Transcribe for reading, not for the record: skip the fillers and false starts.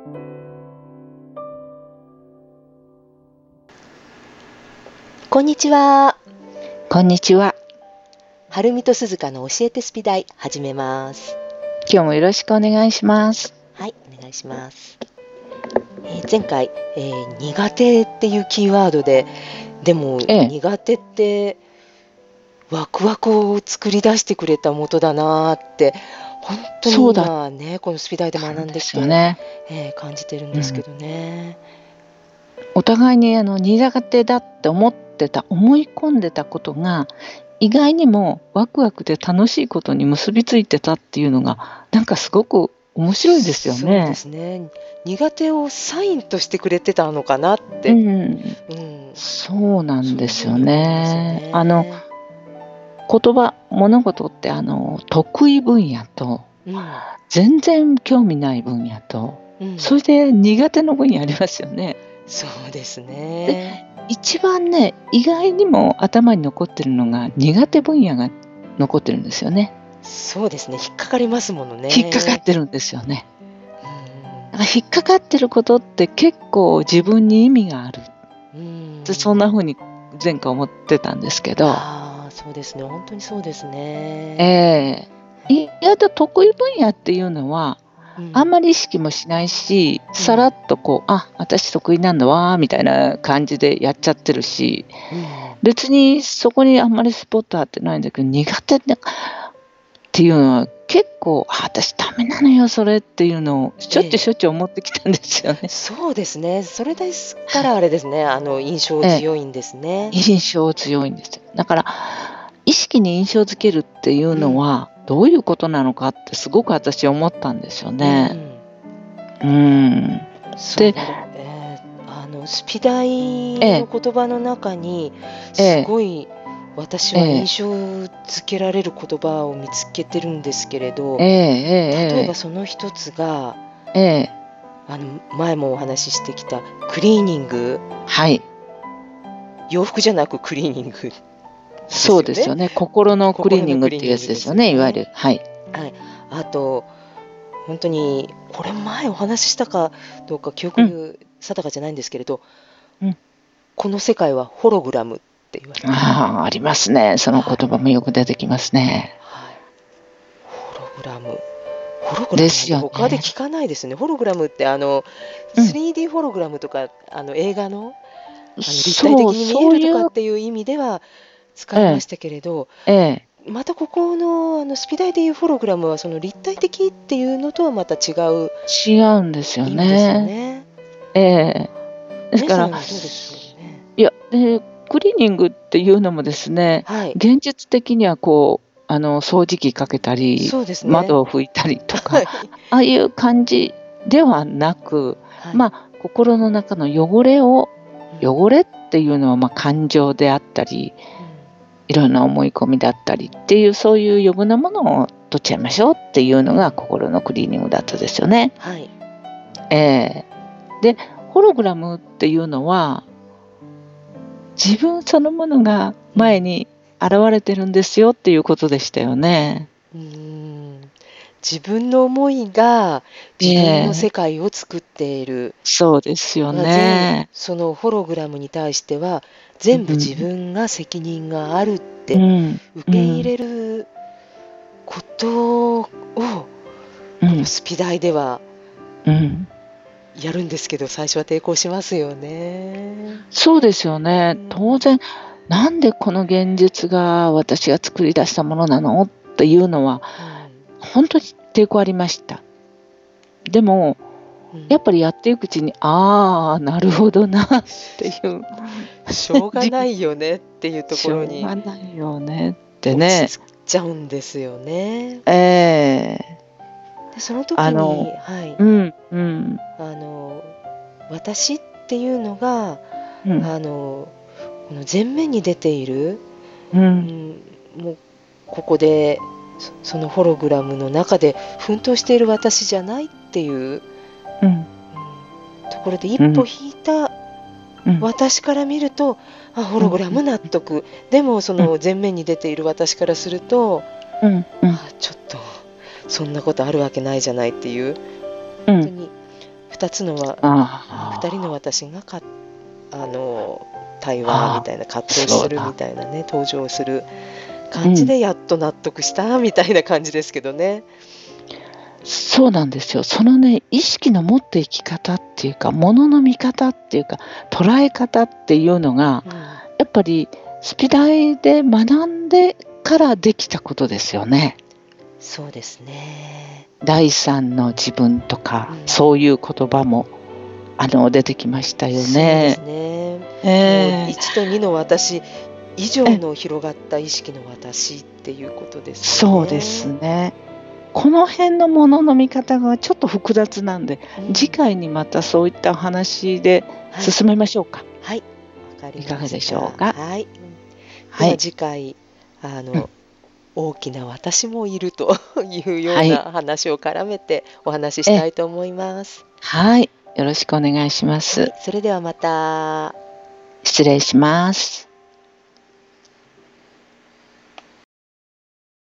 こんにちは。 こんにちは。 はるみとすずかの教えてスピ大始めます。 今日もよろしくお願いします。 はい、お願いします。前回、苦手っていうキーワードで、でも、苦手ってワクワクを作り出してくれた元だなって本当に今ね、このスピ大で学んできて、感じてるんですけどね。 お互いに苦手だって思い込んでたことが意外にもワクワクで楽しいことに結びついてたっていうのがなんかすごく面白いですよね。 そうですね。苦手をサインとしてくれてたのかなって。 そうなんですよね。言葉、物事って得意分野と、全然興味ない分野と、それで苦手の分野ありますよね。 そうですね。 一番ね、意外にも頭に残ってるのが苦手分野が残ってるんですよね。 そうですね。引っかかりますものね。 引っかかってるんですよね。だから引っかかってることって結構自分に意味がある。そんな風に前回思ってたんですけど。 そうですね。本当にそうですね。 意外と得意分野っていうのは、あんまり意識もしないし、さらっと私得意なんだわみたいな感じでやっちゃってるし、別にそこにあんまりスポット当ってないんだけど、苦手っていうのは結構私ダメなのよそれっていうのをしょっちゅう思ってきたんですよね。 そうですね。それですからあれですね。印象強いんですね。 印象強いんですよ。だから意識に印象づけるっていうのは、どういうことなのかってすごく私思ったんですよね。 で、スピ大の言葉の中にすごい私は印象づけられる言葉を見つけてるんですけれど、例えばその一つが、前もお話ししてきたクリーニング、洋服じゃなくクリーニング。 そうですよね。心のクリーニングっていうやつですよね、いわゆる。 あと本当にこれ前お話ししたかどうか記憶定かじゃないんですけれど、この世界はホログラムって言われてありますね。その言葉もよく出てきますね。 ホログラムって他で聞かないですね。ホログラムって 3D ホログラムとか映画の立体的に見えるとかっていう意味では使いましたけれど、またここのスピ大でいうホログラムはその立体的っていうのとはまた違うんですよね。ですから、いやでクリーニングっていうのもですね、現実的には掃除機かけたり、窓を拭いたりとか、ああいう感じではなく、心の中の汚れっていうのは感情であったり、いろんな思い込みだったりっていう、そういう余分なものを取っちゃいましょうっていうのが心のクリーニングだったですよね。でホログラムっていうのは自分そのものが前に現れてるんですよっていうことでしたよね。 自分の思いが自分の世界を作っている。 そうですよね。 そのホログラムに対しては全部自分が責任があるって受け入れることを、このスピ大ではやるんですけど、最初は抵抗しますよね。 そうですよね。当然なんでこの現実が私が作り出したものなのっていうのは、本当に抵抗ありました。でもやっぱりやっていくうちになるほどなっていうしょうがないよねっていうところにしょうがないよねってね落ち着っちゃうんですよね。でその時に私っていうのが、この前面に出ている、もうここでそのホログラムの中で奮闘している私じゃないっていう、ところで一歩引いた私から見ると、ホログラム納得、でもその前面に出ている私からすると、ちょっとそんなことあるわけないじゃないっていう、本当に2 2つの2人の私が対話みたいな、葛藤するみたいなね、登場する感じでやっと納得したみたいな感じですけどね。 そうなんですよ。そのね、意識の持っていき方っていうか、ものの見方っていうか、捉え方っていうのが、やっぱりスピ大で学んでからできたことですよね。 そうですね。 第三の自分とか、そういう言葉も出てきましたよね。そうですね。もう1と2の私以上の広がった意識の私っていうことですね。 そうですね。この辺のものの見方がちょっと複雑なんで、次回にまたそういったお話で進めましょうか。 はい、わかりました。 いかがでしょうか。 はい。では次回大きな私もいるというような話を絡めてお話ししたいと思います。 はい、よろしくお願いします。 それではまた。 失礼します。